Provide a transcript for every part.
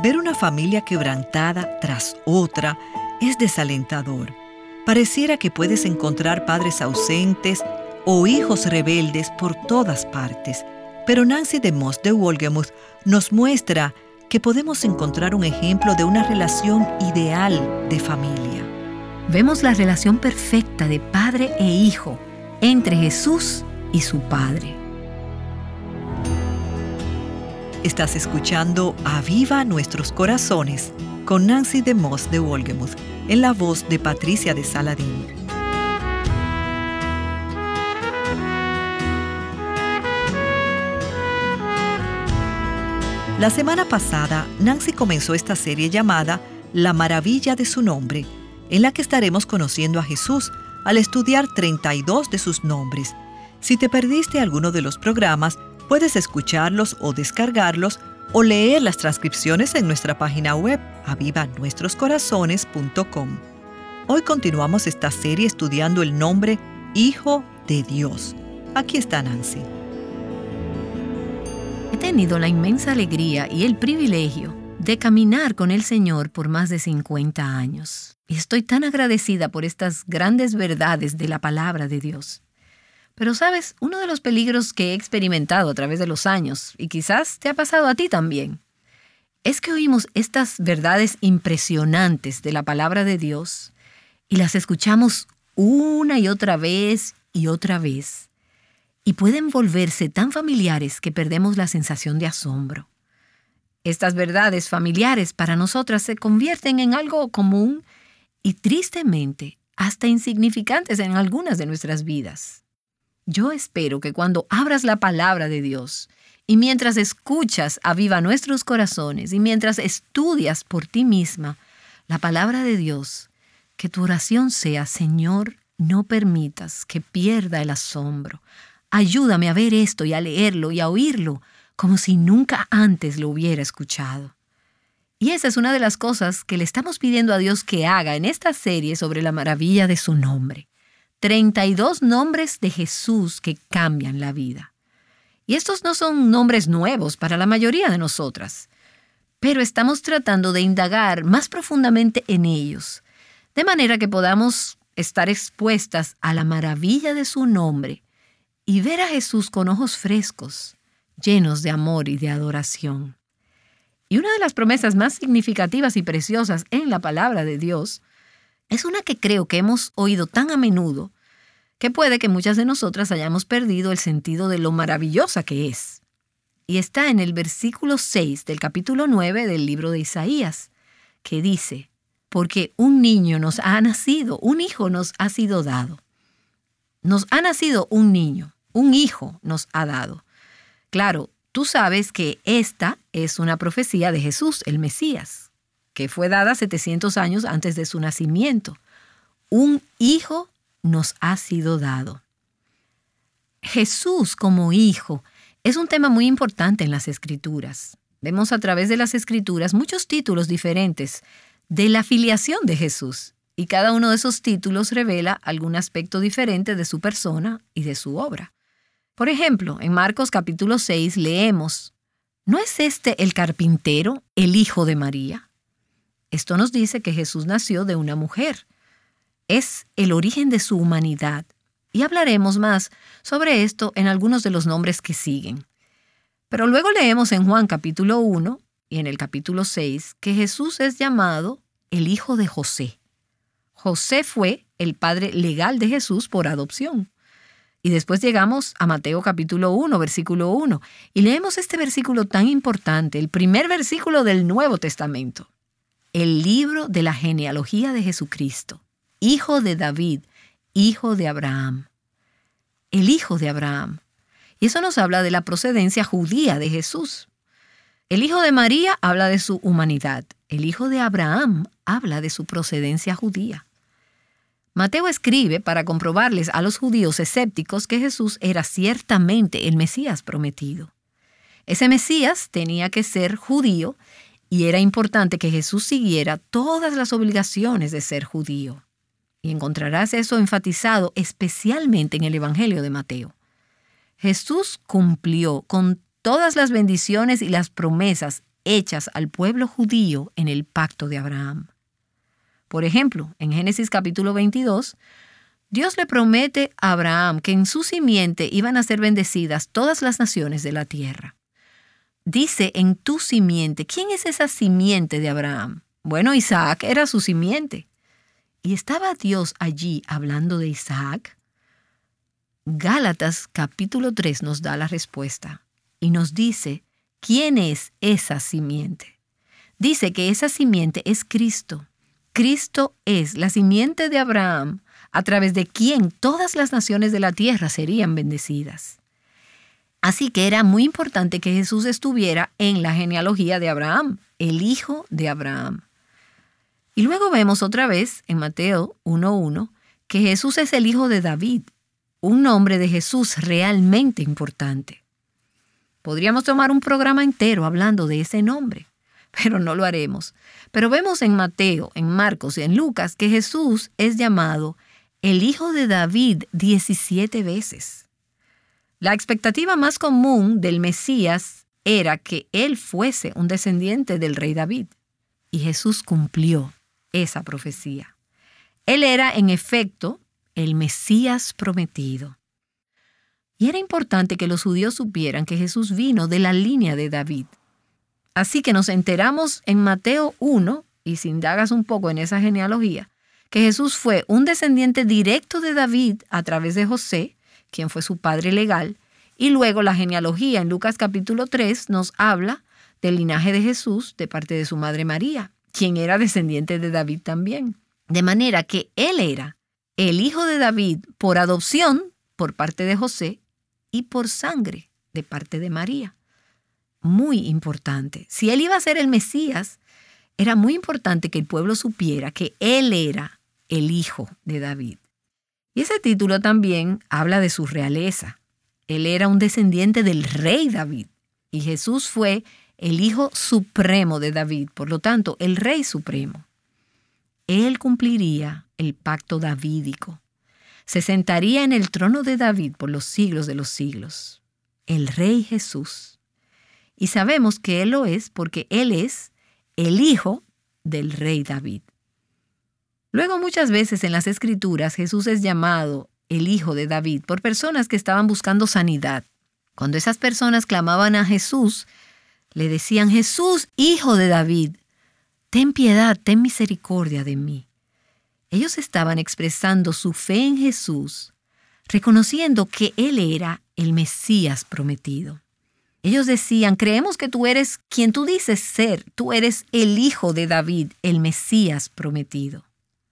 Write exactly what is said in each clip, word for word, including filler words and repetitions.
Ver una familia quebrantada tras otra es desalentador. Pareciera que puedes encontrar padres ausentes o hijos rebeldes por todas partes, pero Nancy DeMoss de Wolgemuth nos muestra que podemos encontrar un ejemplo de una relación ideal de familia. Vemos la relación perfecta de padre e hijo entre Jesús y su Padre. Estás escuchando Aviva Nuestros Corazones con Nancy DeMoss de Wolgemuth, en la voz de Patricia de Saladín. La semana pasada, Nancy comenzó esta serie llamada La Maravilla de su Nombre, en la que estaremos conociendo a Jesús al estudiar treinta y dos de sus nombres. Si te perdiste alguno de los programas, puedes escucharlos o descargarlos o leer las transcripciones en nuestra página web aviva nuestros corazones punto com. Hoy continuamos esta serie estudiando el nombre Hijo de Dios. Aquí está Nancy. He tenido la inmensa alegría y el privilegio de caminar con el Señor por más de cincuenta años. Y estoy tan agradecida por estas grandes verdades de la palabra de Dios. Pero sabes, uno de los peligros que he experimentado a través de los años, y quizás te ha pasado a ti también, es que oímos estas verdades impresionantes de la palabra de Dios y las escuchamos una y otra vez y otra vez. Y pueden volverse tan familiares que perdemos la sensación de asombro. Estas verdades familiares para nosotras se convierten en algo común y tristemente hasta insignificantes en algunas de nuestras vidas. Yo espero que cuando abras la palabra de Dios y mientras escuchas Aviva Nuestros Corazones y mientras estudias por ti misma la palabra de Dios, que tu oración sea: Señor, no permitas que pierda el asombro. Ayúdame a ver esto y a leerlo y a oírlo como si nunca antes lo hubiera escuchado. Y esa es una de las cosas que le estamos pidiendo a Dios que haga en esta serie sobre la maravilla de su nombre. treinta y dos nombres de Jesús que cambian la vida. Y estos no son nombres nuevos para la mayoría de nosotras, pero estamos tratando de indagar más profundamente en ellos, de manera que podamos estar expuestas a la maravilla de su nombre y ver a Jesús con ojos frescos, llenos de amor y de adoración. Y una de las promesas más significativas y preciosas en la palabra de Dios es una que creo que hemos oído tan a menudo que puede que muchas de nosotras hayamos perdido el sentido de lo maravillosa que es. Y está en el versículo seis del capítulo nueve del libro de Isaías, que dice: porque un niño nos ha nacido, un hijo nos ha sido dado. Nos ha nacido un niño, un hijo nos ha dado. Claro, tú sabes que esta es una profecía de Jesús, el Mesías, que fue dada setecientos años antes de su nacimiento. Un hijo nos ha sido dado. Jesús como hijo es un tema muy importante en las Escrituras. Vemos a través de las Escrituras muchos títulos diferentes de la filiación de Jesús, y cada uno de esos títulos revela algún aspecto diferente de su persona y de su obra. Por ejemplo, en Marcos capítulo seis leemos: ¿no es este el carpintero, el hijo de María? Esto nos dice que Jesús nació de una mujer. Es el origen de su humanidad. Y hablaremos más sobre esto en algunos de los nombres que siguen. Pero luego leemos en Juan capítulo uno y en el capítulo seis que Jesús es llamado el hijo de José. José fue el padre legal de Jesús por adopción. Y después llegamos a Mateo capítulo uno, versículo uno, y leemos este versículo tan importante, el primer versículo del Nuevo Testamento. El libro de la genealogía de Jesucristo, hijo de David, hijo de Abraham. El hijo de Abraham. Y eso nos habla de la procedencia judía de Jesús. El hijo de María habla de su humanidad. El hijo de Abraham habla de su procedencia judía. Mateo escribe para comprobarles a los judíos escépticos que Jesús era ciertamente el Mesías prometido. Ese Mesías tenía que ser judío y era importante que Jesús siguiera todas las obligaciones de ser judío. Y encontrarás eso enfatizado especialmente en el Evangelio de Mateo. Jesús cumplió con todas las bendiciones y las promesas hechas al pueblo judío en el pacto de Abraham. Por ejemplo, en Génesis capítulo veintidós, Dios le promete a Abraham que en su simiente iban a ser bendecidas todas las naciones de la tierra. Dice en tu simiente. ¿Quién es esa simiente de Abraham? Bueno, Isaac era su simiente. ¿Y estaba Dios allí hablando de Isaac? Gálatas capítulo tres nos da la respuesta y nos dice quién es esa simiente. Dice que esa simiente es Cristo. Cristo es la simiente de Abraham, a través de quien todas las naciones de la tierra serían bendecidas. Así que era muy importante que Jesús estuviera en la genealogía de Abraham, el hijo de Abraham. Y luego vemos otra vez en Mateo uno uno que Jesús es el hijo de David, un nombre de Jesús realmente importante. Podríamos tomar un programa entero hablando de ese nombre, pero no lo haremos. Pero vemos en Mateo, en Marcos y en Lucas que Jesús es llamado el hijo de David diecisiete veces. La expectativa más común del Mesías era que él fuese un descendiente del rey David, y Jesús cumplió esa profecía. Él era, en efecto, el Mesías prometido. Y era importante que los judíos supieran que Jesús vino de la línea de David. Así que nos enteramos en Mateo uno, y si indagas un poco en esa genealogía, que Jesús fue un descendiente directo de David a través de José, quien fue su padre legal, y luego la genealogía en Lucas capítulo tres nos habla del linaje de Jesús de parte de su madre María, quien era descendiente de David también. De manera que él era el hijo de David por adopción por parte de José y por sangre de parte de María. Muy importante. Si él iba a ser el Mesías, era muy importante que el pueblo supiera que él era el hijo de David. Y ese título también habla de su realeza. Él era un descendiente del rey David y Jesús fue el hijo supremo de David, por lo tanto, el rey supremo. Él cumpliría el pacto davídico. Se sentaría en el trono de David por los siglos de los siglos. El rey Jesús. Y sabemos que él lo es porque él es el hijo del rey David. Luego, muchas veces en las Escrituras, Jesús es llamado el hijo de David por personas que estaban buscando sanidad. Cuando esas personas clamaban a Jesús, le decían: Jesús, hijo de David, ten piedad, ten misericordia de mí. Ellos estaban expresando su fe en Jesús, reconociendo que Él era el Mesías prometido. Ellos decían: creemos que tú eres quien tú dices ser, tú eres el hijo de David, el Mesías prometido.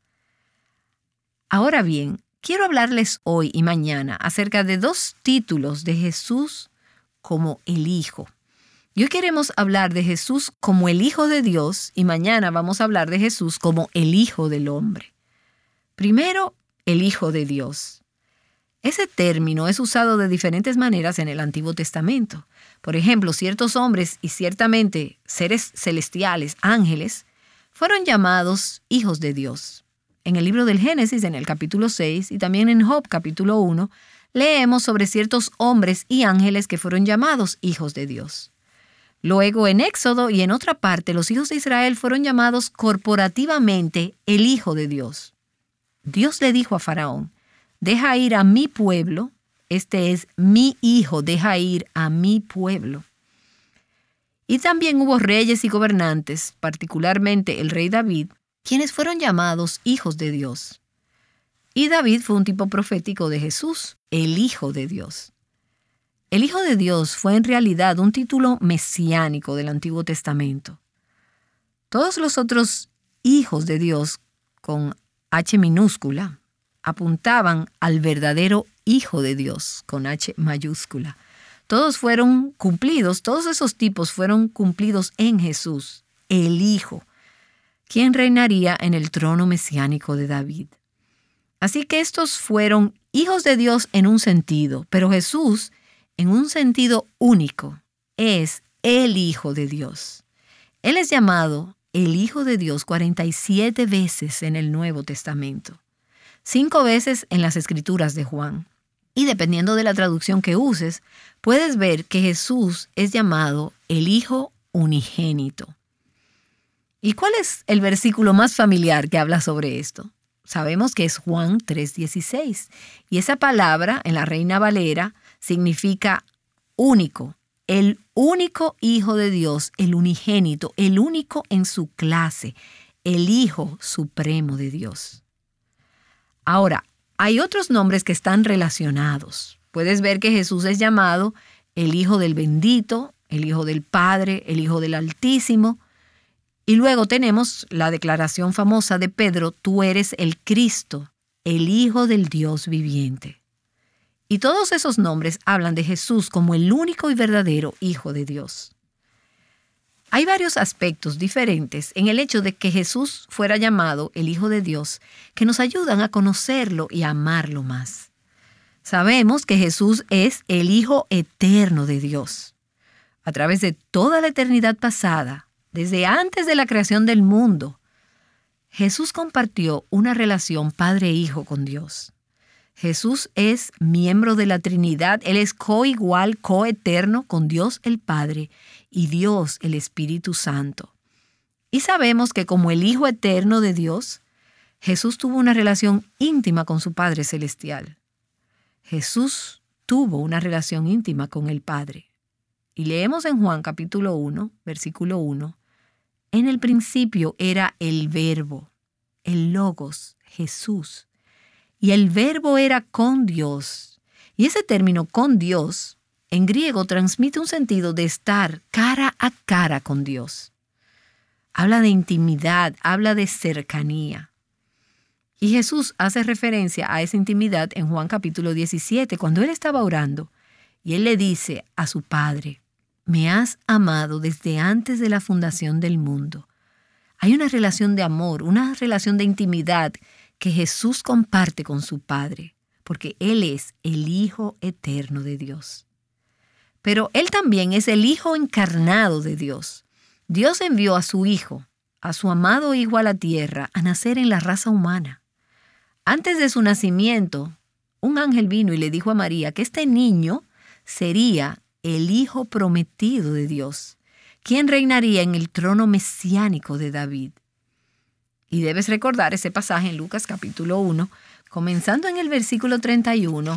Ahora bien, quiero hablarles hoy y mañana acerca de dos títulos de Jesús como el Hijo. Y hoy queremos hablar de Jesús como el Hijo de Dios y mañana vamos a hablar de Jesús como el Hijo del Hombre. Primero, el Hijo de Dios. Ese término es usado de diferentes maneras en el Antiguo Testamento. Por ejemplo, ciertos hombres y ciertamente seres celestiales, ángeles, fueron llamados hijos de Dios. En el libro del Génesis, en el capítulo seis, y también en Job, capítulo uno, leemos sobre ciertos hombres y ángeles que fueron llamados hijos de Dios. Luego, en Éxodo y en otra parte, los hijos de Israel fueron llamados corporativamente el Hijo de Dios. Dios le dijo a Faraón: deja ir a mi pueblo, este es mi hijo, deja ir a mi pueblo. Y también hubo reyes y gobernantes, particularmente el rey David, quienes fueron llamados hijos de Dios. Y David fue un tipo profético de Jesús, el Hijo de Dios. El Hijo de Dios fue en realidad un título mesiánico del Antiguo Testamento. Todos los otros hijos de Dios, con H minúscula, apuntaban al verdadero Hijo de Dios, con H mayúscula. Todos fueron cumplidos, todos esos tipos fueron cumplidos en Jesús, el Hijo, quien reinaría en el trono mesiánico de David. Así que estos fueron hijos de Dios en un sentido, pero Jesús, en un sentido único, es el Hijo de Dios. Él es llamado el Hijo de Dios cuarenta y siete veces en el Nuevo Testamento, cinco veces en las Escrituras de Juan. Y dependiendo de la traducción que uses, puedes ver que Jesús es llamado el Hijo unigénito. ¿Y cuál es el versículo más familiar que habla sobre esto? Sabemos que es Juan tres dieciséis. Y esa palabra en la Reina Valera significa único, el único Hijo de Dios, el unigénito, el único en su clase, el Hijo Supremo de Dios. Ahora, hay otros nombres que están relacionados. Puedes ver que Jesús es llamado el Hijo del Bendito, el Hijo del Padre, el Hijo del Altísimo. Y luego tenemos la declaración famosa de Pedro, tú eres el Cristo, el Hijo del Dios viviente. Y todos esos nombres hablan de Jesús como el único y verdadero Hijo de Dios. Hay varios aspectos diferentes en el hecho de que Jesús fuera llamado el Hijo de Dios que nos ayudan a conocerlo y a amarlo más. Sabemos que Jesús es el Hijo eterno de Dios. A través de toda la eternidad pasada, desde antes de la creación del mundo, Jesús compartió una relación padre-hijo con Dios. Jesús es miembro de la Trinidad, Él es coigual, coeterno con Dios el Padre y Dios el Espíritu Santo. Y sabemos que como el Hijo eterno de Dios, Jesús tuvo una relación íntima con su Padre Celestial. Jesús tuvo una relación íntima con el Padre. Y leemos en Juan capítulo uno, versículo uno, en el principio era el Verbo, el Logos, Jesús. Y el Verbo era con Dios. Y ese término con Dios, en griego, transmite un sentido de estar cara a cara con Dios. Habla de intimidad, habla de cercanía. Y Jesús hace referencia a esa intimidad en Juan capítulo diecisiete, cuando Él estaba orando. Y Él le dice a su Padre, me has amado desde antes de la fundación del mundo. Hay una relación de amor, una relación de intimidad que Jesús comparte con su Padre, porque Él es el Hijo eterno de Dios. Pero Él también es el Hijo encarnado de Dios. Dios envió a su Hijo, a su amado Hijo a la tierra, a nacer en la raza humana. Antes de su nacimiento, un ángel vino y le dijo a María que este niño sería el Hijo prometido de Dios, quien reinaría en el trono mesiánico de David. Y debes recordar ese pasaje en Lucas capítulo uno, comenzando en el versículo treinta y uno,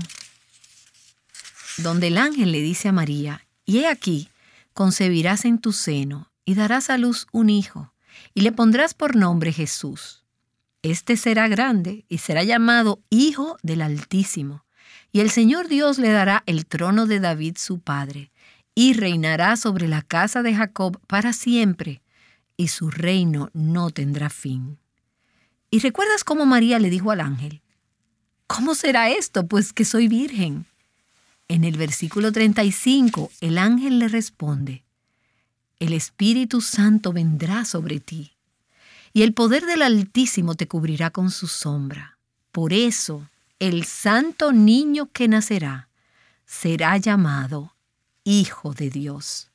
donde el ángel le dice a María, y he aquí, concebirás en tu seno, y darás a luz un hijo, y le pondrás por nombre Jesús. Este será grande, y será llamado Hijo del Altísimo, y el Señor Dios le dará el trono de David su padre, y reinará sobre la casa de Jacob para siempre, y su reino no tendrá fin. ¿Y recuerdas cómo María le dijo al ángel? ¿Cómo será esto, pues que soy virgen? En el versículo treinta y cinco, el ángel le responde, el Espíritu Santo vendrá sobre ti, y el poder del Altísimo te cubrirá con su sombra. Por eso, el santo niño que nacerá será llamado Hijo de Dios.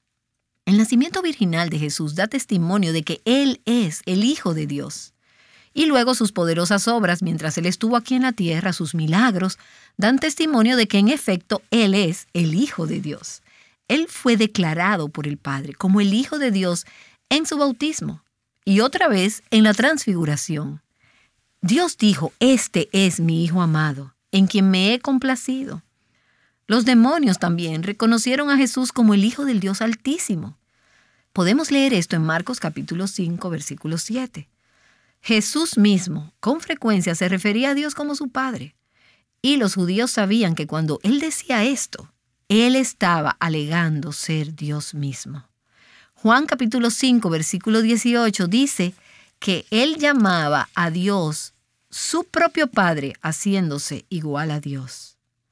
El nacimiento virginal de Jesús da testimonio de que Él es el Hijo de Dios. Y luego sus poderosas obras, mientras Él estuvo aquí en la tierra, sus milagros, dan testimonio de que en efecto Él es el Hijo de Dios. Él fue declarado por el Padre como el Hijo de Dios en su bautismo y otra vez en la transfiguración. Dios dijo, este es mi Hijo amado, en quien me he complacido. Los demonios también reconocieron a Jesús como el Hijo del Dios Altísimo. Podemos leer esto en Marcos capítulo cinco, versículo siete. Jesús mismo, con frecuencia, se refería a Dios como su Padre. Y los judíos sabían que cuando Él decía esto, Él estaba alegando ser Dios mismo. Juan capítulo cinco, versículo dieciocho dice que Él llamaba a Dios su propio Padre, haciéndose igual a Dios.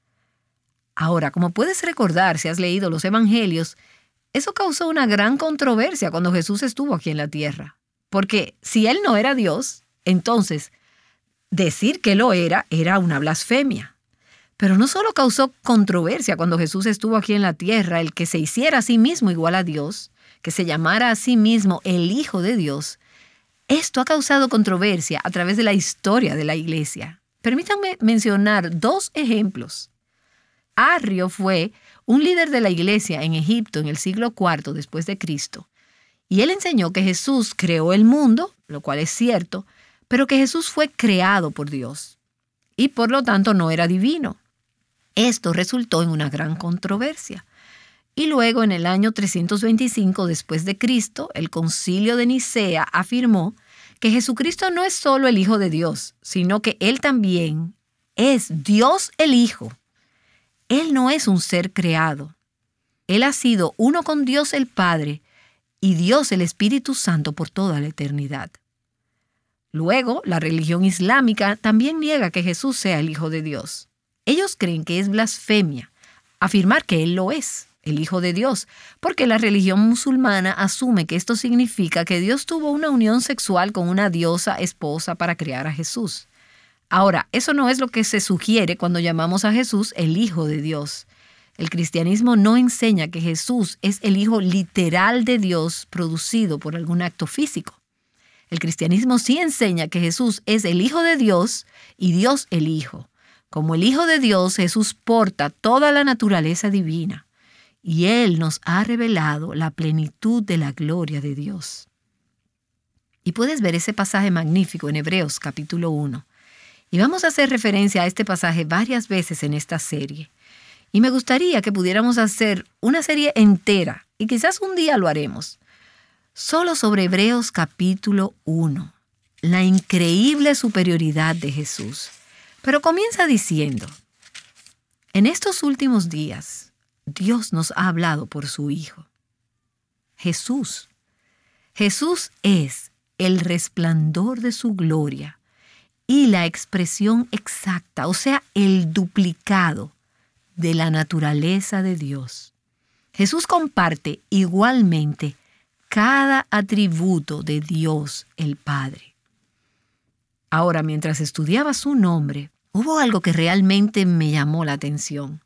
Ahora, como puedes recordar si has leído los Evangelios, eso causó una gran controversia cuando Jesús estuvo aquí en la tierra. Porque si Él no era Dios, entonces decir que lo era era una blasfemia. Pero no solo causó controversia cuando Jesús estuvo aquí en la tierra, el que se hiciera a sí mismo igual a Dios, que se llamara a sí mismo el Hijo de Dios, esto ha causado controversia a través de la historia de la Iglesia. Permítanme mencionar dos ejemplos. Arrio fue un líder de la iglesia en Egipto en el siglo cuarto después de Cristo. Y él enseñó que Jesús creó el mundo, lo cual es cierto, pero que Jesús fue creado por Dios y por lo tanto no era divino. Esto resultó en una gran controversia. Y luego, en el año trescientos veinticinco después de Cristo, el Concilio de Nicea afirmó que Jesucristo no es solo el Hijo de Dios, sino que Él también es Dios el Hijo. Él no es un ser creado. Él ha sido uno con Dios el Padre y Dios el Espíritu Santo por toda la eternidad. Luego, la religión islámica también niega que Jesús sea el Hijo de Dios. Ellos creen que es blasfemia afirmar que Él lo es, el Hijo de Dios, porque la religión musulmana asume que esto significa que Dios tuvo una unión sexual con una diosa esposa para crear a Jesús. Ahora, eso no es lo que se sugiere cuando llamamos a Jesús el Hijo de Dios. El cristianismo no enseña que Jesús es el Hijo literal de Dios producido por algún acto físico. El cristianismo sí enseña que Jesús es el Hijo de Dios y Dios el Hijo. Como el Hijo de Dios, Jesús porta toda la naturaleza divina y Él nos ha revelado la plenitud de la gloria de Dios. Y puedes ver ese pasaje magnífico en Hebreos capítulo uno. Y vamos a hacer referencia a este pasaje varias veces en esta serie. Y me gustaría que pudiéramos hacer una serie entera, y quizás un día lo haremos, solo sobre Hebreos capítulo uno, la increíble superioridad de Jesús. Pero comienza diciendo, en estos últimos días, Dios nos ha hablado por su Hijo. Jesús. Jesús es el resplandor de su gloria y la expresión exacta, o sea, el duplicado de la naturaleza de Dios. Jesús comparte igualmente cada atributo de Dios el Padre. Ahora, mientras estudiaba su nombre, hubo algo que realmente me llamó la atención.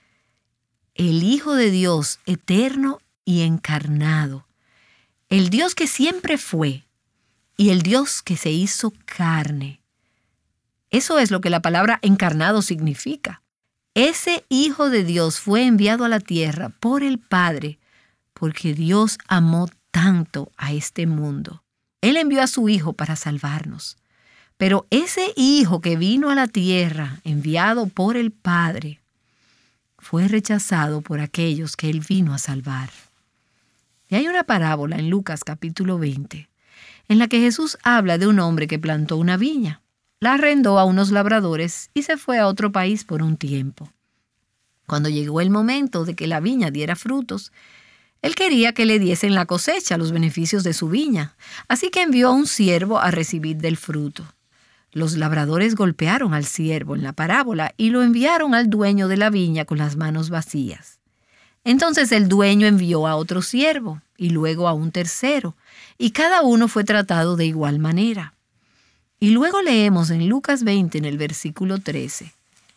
El Hijo de Dios eterno y encarnado, el Dios que siempre fue y el Dios que se hizo carne. Eso es lo que la palabra encarnado significa. Ese Hijo de Dios fue enviado a la tierra por el Padre porque Dios amó tanto a este mundo. Él envió a su Hijo para salvarnos. Pero ese Hijo que vino a la tierra, enviado por el Padre, fue rechazado por aquellos que Él vino a salvar. Y hay una parábola en Lucas capítulo veinte, en la que Jesús habla de un hombre que plantó una viña, la arrendó a unos labradores y se fue a otro país por un tiempo. Cuando llegó el momento de que la viña diera frutos, Él quería que le diesen la cosecha, los beneficios de su viña, así que envió a un siervo a recibir del fruto. Los labradores golpearon al siervo en la parábola y lo enviaron al dueño de la viña con las manos vacías. Entonces el dueño envió a otro siervo y luego a un tercero, y cada uno fue tratado de igual manera. Y luego leemos en Lucas veinte, en el versículo trece.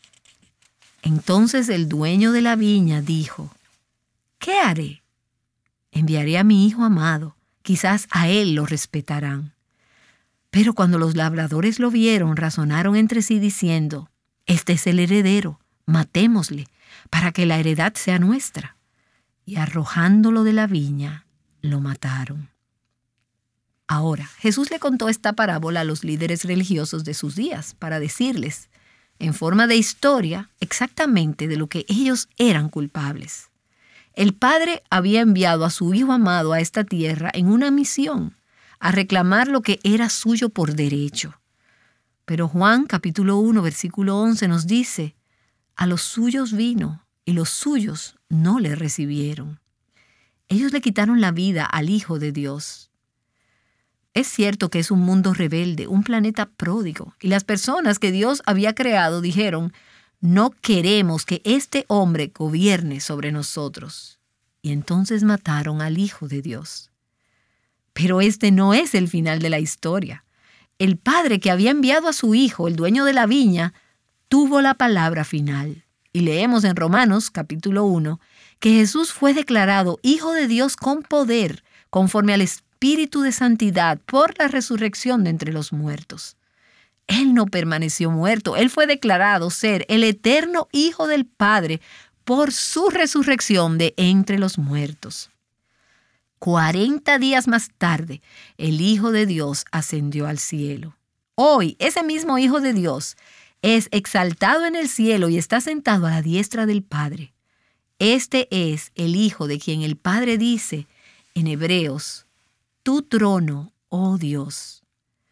Entonces el dueño de la viña dijo, ¿qué haré? Enviaré a mi hijo amado, quizás a él lo respetarán. Pero cuando los labradores lo vieron, razonaron entre sí diciendo, este es el heredero, matémosle, para que la heredad sea nuestra. Y arrojándolo de la viña, lo mataron. Ahora, Jesús le contó esta parábola a los líderes religiosos de sus días para decirles, en forma de historia, exactamente de lo que ellos eran culpables. El Padre había enviado a su Hijo amado a esta tierra en una misión, a reclamar lo que era suyo por derecho. Pero Juan capítulo uno, versículo once nos dice, a los suyos vino y los suyos no le recibieron. Ellos le quitaron la vida al Hijo de Dios. Es cierto que es un mundo rebelde, un planeta pródigo, y las personas que Dios había creado dijeron, no queremos que este hombre gobierne sobre nosotros. Y entonces mataron al Hijo de Dios. Pero este no es el final de la historia. El Padre que había enviado a su Hijo, el dueño de la viña, tuvo la palabra final. Y leemos en Romanos capítulo uno que Jesús fue declarado Hijo de Dios con poder, conforme al Espíritu de santidad, por la resurrección de entre los muertos. Él no permaneció muerto, Él fue declarado ser el eterno Hijo del Padre por su resurrección de entre los muertos. Cuarenta días más tarde, el Hijo de Dios ascendió al cielo. Hoy, ese mismo Hijo de Dios es exaltado en el cielo y está sentado a la diestra del Padre. Este es el Hijo de quien el Padre dice en Hebreos, tu trono, oh Dios.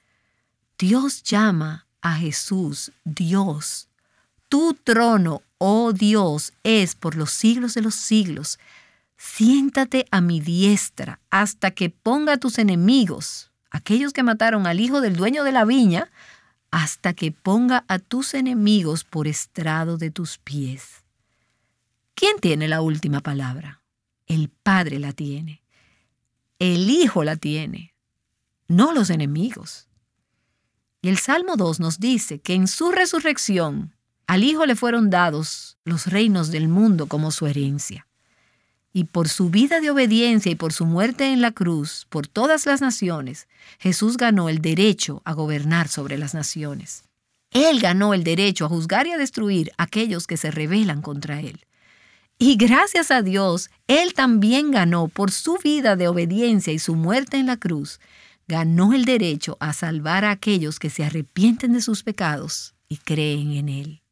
Dios llama a Jesús Dios. Tu trono, oh Dios, es por los siglos de los siglos. Siéntate a mi diestra hasta que ponga a tus enemigos, aquellos que mataron al hijo del dueño de la viña, hasta que ponga a tus enemigos por estrado de tus pies. ¿Quién tiene la última palabra? El Padre la tiene. El Hijo la tiene, no los enemigos. Y el Salmo dos nos dice que en su resurrección al Hijo le fueron dados los reinos del mundo como su herencia. Y por su vida de obediencia y por su muerte en la cruz, por todas las naciones, Jesús ganó el derecho a gobernar sobre las naciones. Él ganó el derecho a juzgar y a destruir a aquellos que se rebelan contra Él. Y gracias a Dios, Él también ganó por su vida de obediencia y su muerte en la cruz, ganó el derecho a salvar a aquellos que se arrepienten de sus pecados y creen en Él.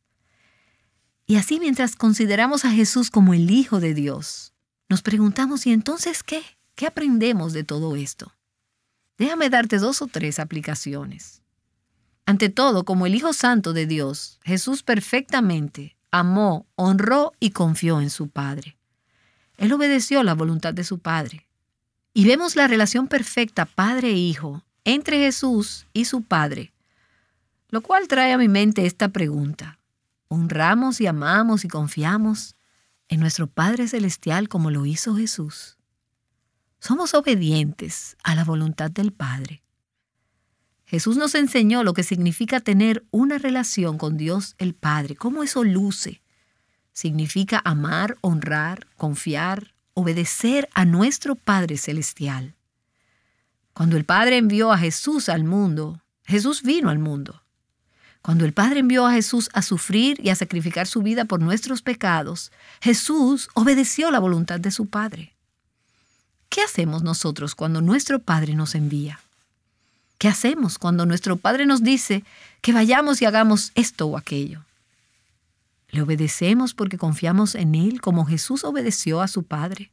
Y así mientras consideramos a Jesús como el Hijo de Dios, nos preguntamos, ¿y entonces qué? ¿Qué aprendemos de todo esto? Déjame darte dos o tres aplicaciones. Ante todo, como el Hijo Santo de Dios, Jesús perfectamente amó, honró y confió en su Padre. Él obedeció la voluntad de su Padre. Y vemos la relación perfecta Padre e Hijo entre Jesús y su Padre, lo cual trae a mi mente esta pregunta. ¿Honramos y amamos y confiamos en nuestro Padre Celestial como lo hizo Jesús? ¿Somos obedientes a la voluntad del Padre? Jesús nos enseñó lo que significa tener una relación con Dios el Padre, cómo eso luce. Significa amar, honrar, confiar, obedecer a nuestro Padre Celestial. Cuando el Padre envió a Jesús al mundo, Jesús vino al mundo. Cuando el Padre envió a Jesús a sufrir y a sacrificar su vida por nuestros pecados, Jesús obedeció la voluntad de su Padre. ¿Qué hacemos nosotros cuando nuestro Padre nos envía? ¿Qué hacemos cuando nuestro Padre nos dice que vayamos y hagamos esto o aquello? ¿Le obedecemos porque confiamos en Él como Jesús obedeció a su Padre?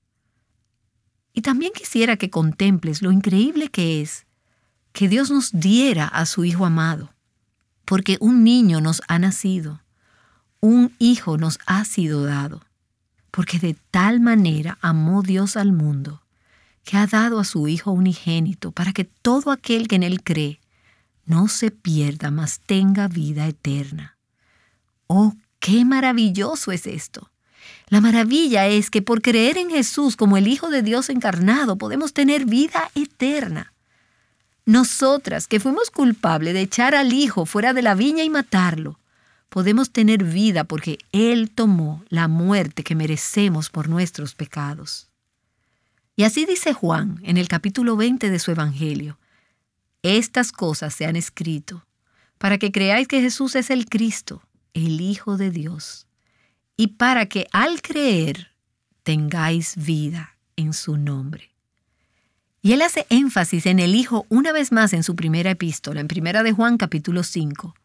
Y también quisiera que contemples lo increíble que es que Dios nos diera a su Hijo amado. Porque un niño nos ha nacido, un hijo nos ha sido dado. Porque de tal manera amó Dios al mundo, que ha dado a su Hijo unigénito, para que todo aquel que en Él cree no se pierda, mas tenga vida eterna. ¡Oh, qué maravilloso es esto! La maravilla es que por creer en Jesús como el Hijo de Dios encarnado, podemos tener vida eterna. Nosotras, que fuimos culpables de echar al Hijo fuera de la viña y matarlo, podemos tener vida porque Él tomó la muerte que merecemos por nuestros pecados. Y así dice Juan en el capítulo veinte de su Evangelio. Estas cosas se han escrito para que creáis que Jesús es el Cristo, el Hijo de Dios, y para que al creer tengáis vida en su nombre. Y él hace énfasis en el Hijo una vez más en su primera epístola, en primera de Juan capítulo cinco.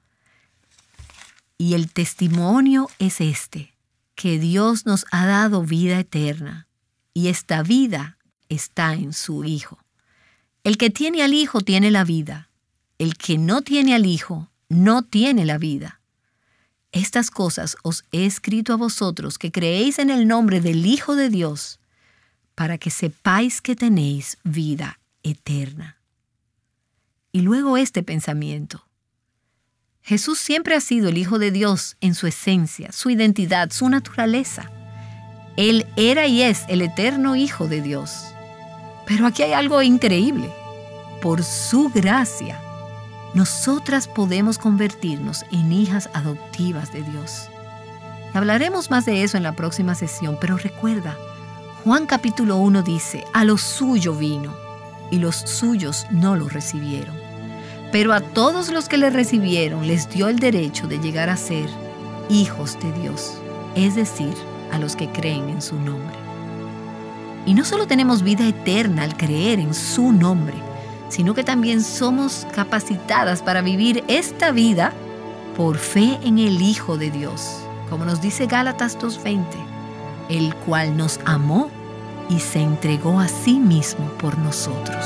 Y el testimonio es este, que Dios nos ha dado vida eterna, y esta vida está en su Hijo. El que tiene al Hijo tiene la vida, el que no tiene al Hijo no tiene la vida. Estas cosas os he escrito a vosotros que creéis en el nombre del Hijo de Dios, para que sepáis que tenéis vida eterna. Y luego este pensamiento. Jesús siempre ha sido el Hijo de Dios en su esencia, su identidad, su naturaleza. Él era y es el eterno Hijo de Dios. Pero aquí hay algo increíble. Por su gracia, nosotras podemos convertirnos en hijas adoptivas de Dios. Hablaremos más de eso en la próxima sesión, pero recuerda, Juan capítulo uno dice, a lo suyo vino, y los suyos no lo recibieron. Pero a todos los que le recibieron les dio el derecho de llegar a ser hijos de Dios, es decir, a los que creen en su nombre. Y no solo tenemos vida eterna al creer en su nombre, sino que también somos capacitadas para vivir esta vida por fe en el Hijo de Dios, como nos dice Gálatas dos veinte, el cual nos amó y se entregó a sí mismo por nosotros.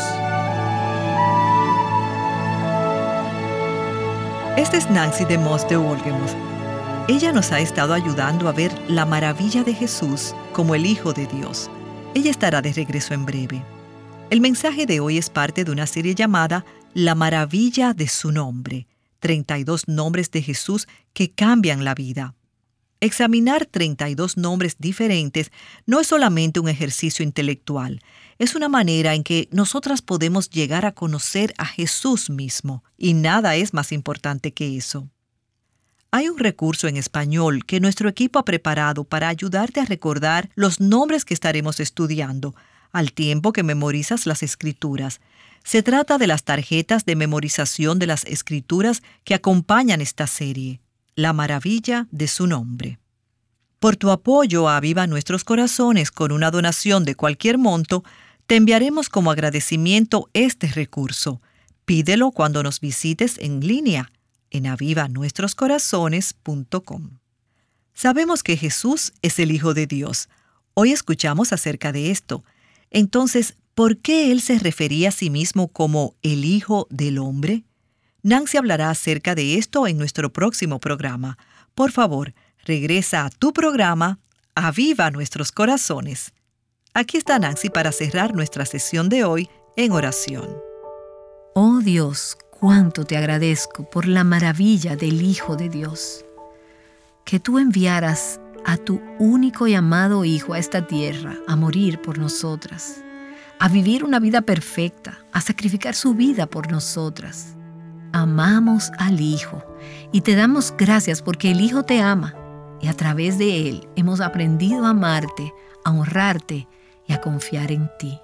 Esta es Nancy DeMoss de Wolgemuth. Ella nos ha estado ayudando a ver la maravilla de Jesús como el Hijo de Dios. Ella estará de regreso en breve. El mensaje de hoy es parte de una serie llamada La maravilla de su nombre, treinta y dos nombres de Jesús que cambian la vida. Examinar treinta y dos nombres diferentes no es solamente un ejercicio intelectual, es una manera en que nosotras podemos llegar a conocer a Jesús mismo, y nada es más importante que eso. Hay un recurso en español que nuestro equipo ha preparado para ayudarte a recordar los nombres que estaremos estudiando, al tiempo que memorizas las escrituras. Se trata de las tarjetas de memorización de las escrituras que acompañan esta serie. La maravilla de su nombre. Por tu apoyo a Aviva Nuestros Corazones con una donación de cualquier monto, te enviaremos como agradecimiento este recurso. Pídelo cuando nos visites en línea en aviva nuestros corazones punto com. Sabemos que Jesús es el Hijo de Dios. Hoy escuchamos acerca de esto. Entonces, ¿por qué Él se refería a sí mismo como el Hijo del Hombre? Nancy hablará acerca de esto en nuestro próximo programa. Por favor, regresa a tu programa, Aviva Nuestros Corazones. Aquí está Nancy para cerrar nuestra sesión de hoy en oración. Oh Dios, cuánto te agradezco por la maravilla del Hijo de Dios. Que tú enviaras a tu único y amado Hijo a esta tierra a morir por nosotras, a vivir una vida perfecta, a sacrificar su vida por nosotras. Amamos al Hijo y te damos gracias porque el Hijo te ama y a través de Él hemos aprendido a amarte, a honrarte y a confiar en ti.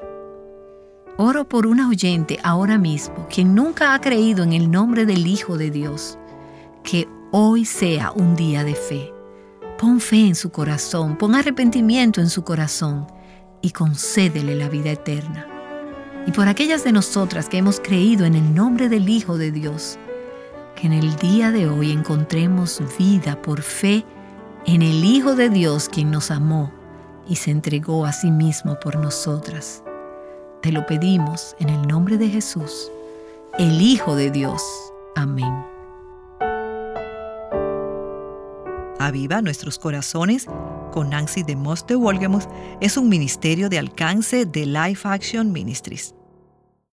Oro por una oyente ahora mismo quien nunca ha creído en el nombre del Hijo de Dios. Que hoy sea un día de fe. Pon fe en su corazón, pon arrepentimiento en su corazón y concédele la vida eterna. Y por aquellas de nosotras que hemos creído en el nombre del Hijo de Dios, que en el día de hoy encontremos vida por fe en el Hijo de Dios quien nos amó y se entregó a sí mismo por nosotras. Te lo pedimos en el nombre de Jesús, el Hijo de Dios. Amén. Aviva Nuestros Corazones con Nancy DeMoss de Wolgemuth es un ministerio de alcance de Life Action Ministries.